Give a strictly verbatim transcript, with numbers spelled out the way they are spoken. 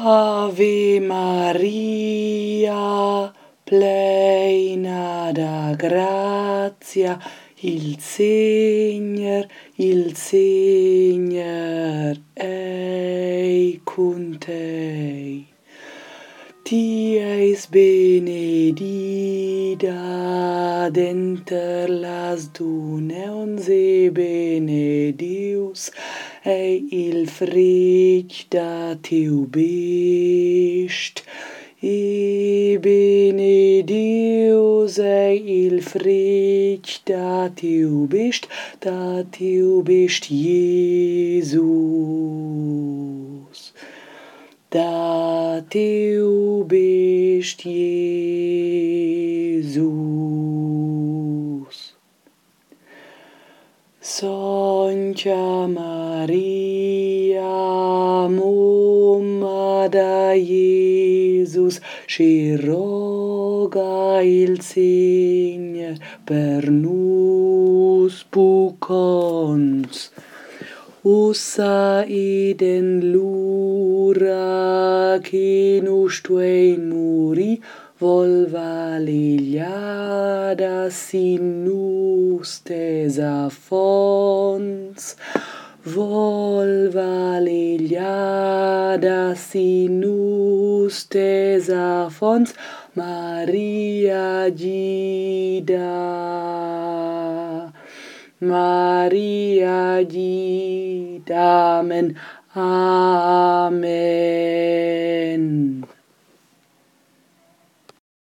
Ave Maria, plena da grazia, il Signor, il Signor ei con te. Ti eis benedida denter las donnes e benedius ei il fruct da teu bist, e benedius ei il fruct da teu bist, da teu bist Jesus. Da teu bist Jesus. Sancta Maria, mamma da Jesus, ci roga il Signor per nus puccons, ussa iden l'ura che nustuein muri, volva ligliada sin nus tesa fons, volva ligliada sin nus tesa fons, Maria gida, Maria gida, amen, amen.